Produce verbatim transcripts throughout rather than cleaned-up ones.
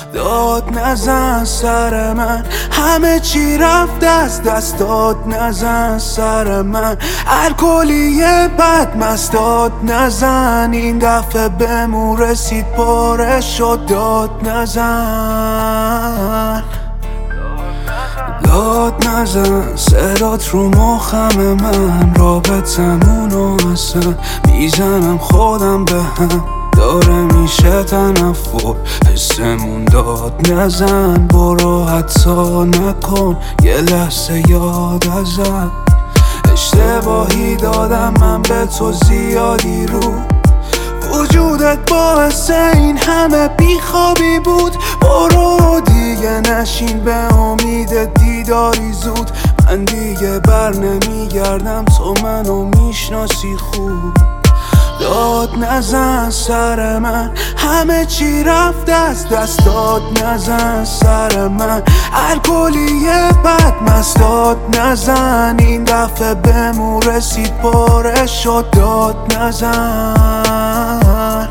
داد نزن سر من، همه چی رفت از دست. داد نزن سر من، الکلیه بد مست. داد نزن این دفعه بهمون رسید پاره شد. داد نزن داد نزن صدات رو مخم من، رابطمونو اصلا میزنم خودم به هم. داره میشه تنفر حسمون. داد نزن برو حتی نکن یه لحظه یاد ازم. اشتباهی دادم من به تو زیادی رو، وجودت باعث این همه بیخوابی بود. برو دیگه نشین به امید دیداری زود. من دیگه بر نمیگردم تو منو میشناسی خوب. داد نزن سر من، همه چی رفت از دست. داد نزن سر من، الکلیه بد مست. داد نزن این دفعه بهمون رسید پاره شد. داد نزن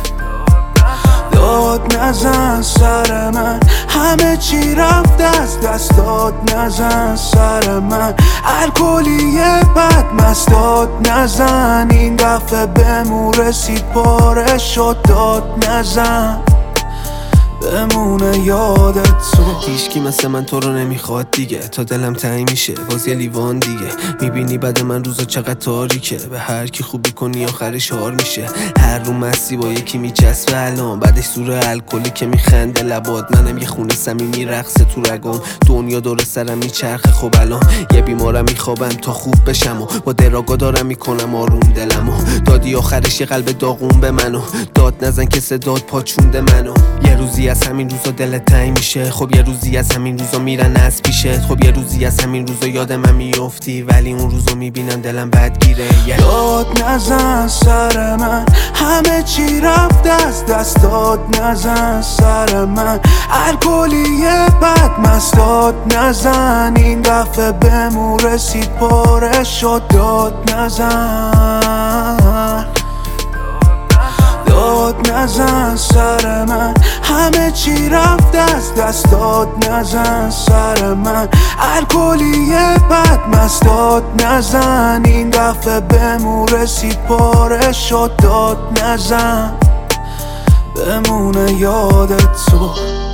داد نزن سر من، همه چی رفت از دست. داد نزن سر من، الکلیه بد مست. داد نزن این دفعه بهمون رسید پاره شد. داد نزن بمونه یادت تو. هیچکی مثل من تو رو نمیخواد دیگه، تا دلم تنگ میشه باز یه لیوان دیگه. میبینی بعد من روزا چقدر تاریکه، به هر کی خوبی کنی آخرش هار میشه. هر رو مستی با یکی میچسبه الان، بعدش سور الکلی که میخنده لبات. منم یه خونه صمیمی رقصه تو رگم، دنیا دور سرم میچرخه. خب الان یه بیمارم میخوابم تا خوب بشم و با دراگا دارم میکنم آروم دلمو. دادی آخرش یه قلب داغون به منو، داد نزن که صدات پاچونده منو. یه روزی از همین روزا دلت تنگ میشه، خب یه روزی از همین روزا میرن از پیشت. خب یه روزی از همین روزا یاد من میافتی، ولی اون روزو میبینم دلم بدگیره. داد نزن سر من، همه چی رفت از دست. داد نزن سر من، الکلیه بد مست. داد نزن این دفعه بهمون رسید پاره شد. داد نزن داد نزن سر من، همه چی رفت از دست. داد نزن سر من، الکلیه بد مست. داد نزن این دفعه بهمون رسید پاره شد. داد نزن بمونه یادت تو.